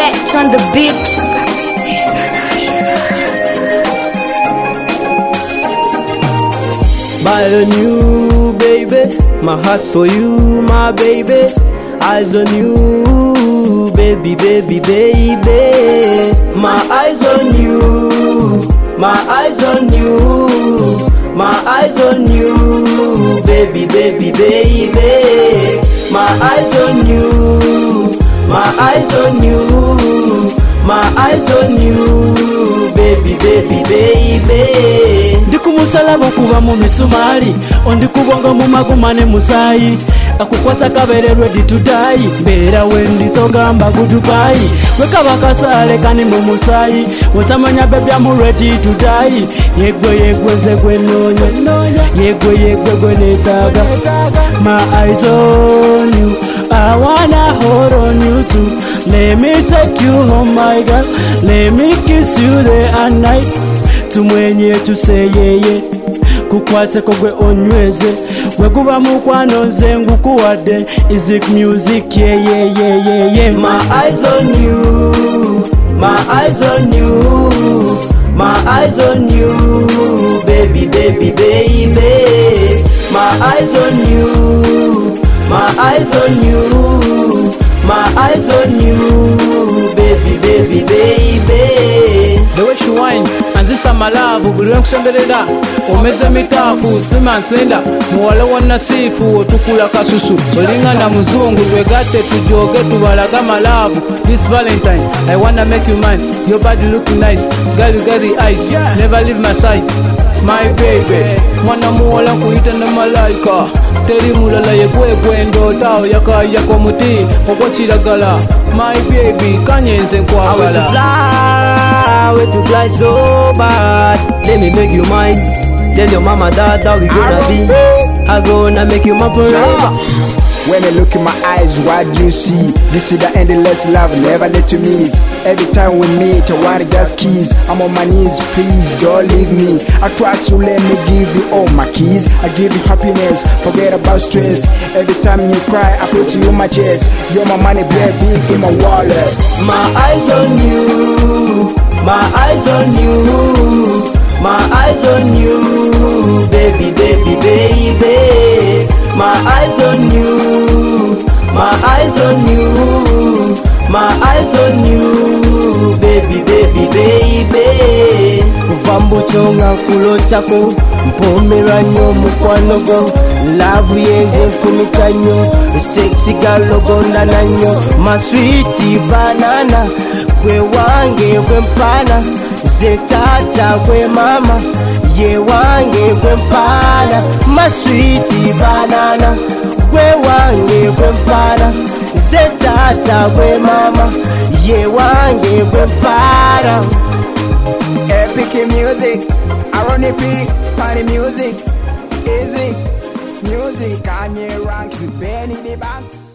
H on the beat. Buy on you, baby. My heart's for you, my baby. Eyes on you, baby, baby, baby. My eyes on you, my eyes on you, my eyes on you, baby, baby, baby. My eyes on you, my eyes on you, my eyes on you, baby, baby, baby. Ndikumusalamu kuba mu misumali, ondikubonga mu magumane musayi. Akukwata kabere ready to die. Mbera wendi togamba goodbye. Wekaba kasale kani mu musayi. Wotamanya baby I'm ready to die. Yegwe zegwe nonya. Yegwe gwe netaga. My eyes on you, I wanna hold on you too. Let me take you home my girl. Let me kiss you day and night. Tumwenye tuseyeye kukwate kogwe onyweze weguba mukwano nze ngukuwadde Izik music yeah. My eyes on you, my eyes on you, my eyes on you, baby, baby, baby. My eyes on you, my eyes on you, my eyes on you, baby, baby, baby. The way she whine and this my love bulwen kusemberera omeze mitafu slim and slender muwala wana sifu otukula kasusu olinga na muzungu twegate tujoge tubalaga malavu this Valentine I wanna make you mine. Your body looking nice, girl you got the eyes, never leave my side. My baby, mwana muwala kuita na malaika teri mulala yegwe ndota yakaya kwa muti okwachiragala. My baby kanyenze nkwagala. Way to fly so bad. Let me make you mine. Tell your mama that we gonna be. I gonna make you my forever. When I look in my eyes, what do you see? This is the endless love, never let you miss. Every time we meet, I want to just kiss. I'm on my knees, please don't leave me. I trust you, let me give you all my keys. I give you happiness, forget about stress. Every time you cry, I put you in my chest. You're my money, baby, in my wallet. My eyes on you, my eyes on you, my eyes on you, baby, baby, baby. My eyes on you, my eyes on you, my eyes on you, baby, baby, baby. Kuvambu chonga kulotako mpomera nyo mukwanogo love yenze mfumitanyo sexy galogo nananyo my sweet banana gwe wange gwe mpana zetata gwe mama ye wange gwe mpana my sweet banana gwe wange gwe mpana zetata gwe mama ye wange gwe mpana. Epic music, ironic party music, easy music, Kanye ranks, Benny the Banks.